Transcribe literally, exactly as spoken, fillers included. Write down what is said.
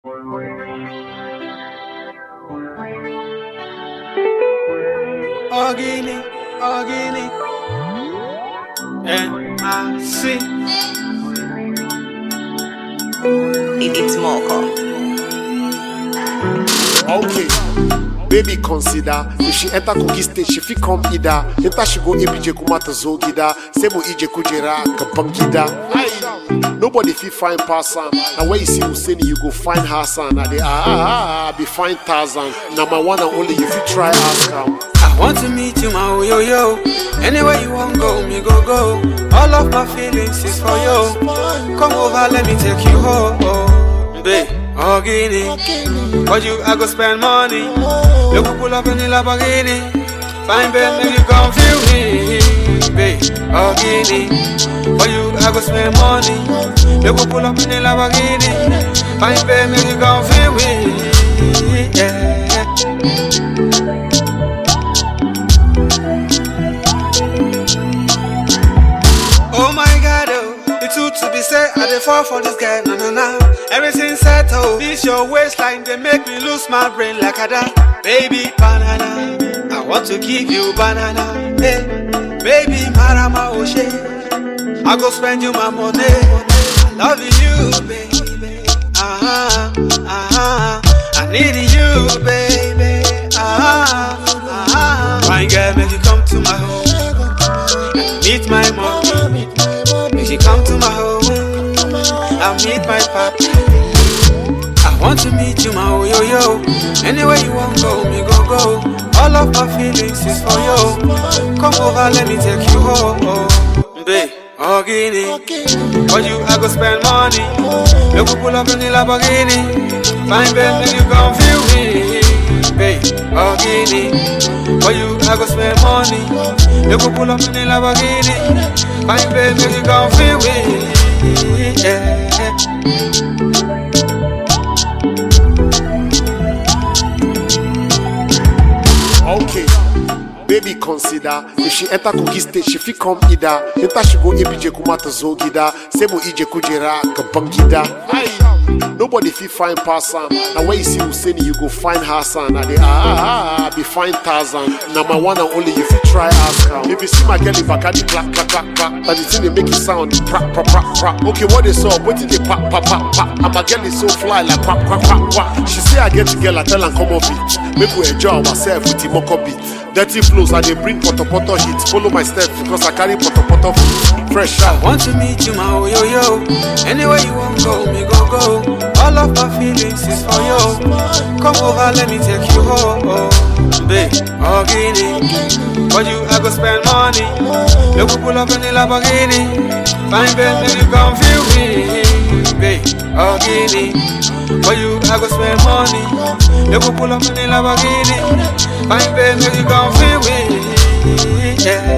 Organic, organic, and I see It's Moko. Okay, baby consider if she enter cookie stage, she fit come either. Enter she go A B J Kumata Zogida, Sebo Ije Kujera, Kapankida. Aye, nobody fit find Passan. And when you see Hussein, you go find Hassan. And they ah ah ah be find Tarzan. Now my one and only, you fit try ask her. I want to meet you, my yo yo. Anywhere you want go, me go go. All of my feelings is for you. Come over, let me take you home, babe. Organic, for you I go spend money. You go pull up in the Lamborghini. Fine babe, make you come feel me, babe. Organic, for you I go spend money. You go pull up in the Lamborghini. Fine babe, make you come feel me, yeah. Oh my God, oh, it's too to be said. I dey fall for this guy, no no no. Everything settled. This your waistline, they make me lose my brain like a da. Baby banana, I want to give you banana. Hey, baby marama oshe, I go spend you my money. I love you, baby. Ah ah ah, I need you, baby. Ah ah ah. My girl, make you come to my home, meet my mom. She come to my home, I'll meet my papi. I want to meet you, my yo yo. Anywhere you want go, me go go. All of my feelings is for you. Come over, let me take you home, babe. Organic, for you I go spend money. You go pull up in the Lamborghini. Fine babe, make you come feel me, babe. Organic, for you I go spend money. You go pull up in the Lamborghini. Fine babe, make you come feel me, yeah. Okay, baby consider if she enter cookie stage, she fit come either. Enter she go A B J Kumata Zogida, Sebo Ije Kujera, Kapankida. Aye, nobody fit find Passan. And when you see Hussein, you go find Hassan. And they ah ah ah be find Tarzan. Now my one and only, you fit try ask her. If you see my girl in Bacardi clap clap clap clap, but the thing they make it sound prap prap prap prap. Okay, what they saw, what did they pop pop pop pop? And my girl is so fly like pop pop pop pop. She say I get the girl, I tell her come off it. Make we enjoy ourselves with the Moko beat. Dirty flows and they bring poto poto hits. Follow my steps because I carry poto poto feet. Fresh out. I want to meet you, my yo yo. Anywhere you want go, me go go. All of my feelings is for you. Come over, let me take you home, babe. Organic, for you I go spend money. You go pull up in the Lamborghini. Fine babe, make you come feel me, babe. Organic, for you I go spend money. You go pull up in the Lamborghini. Fine babe, make you come feel me, yeah.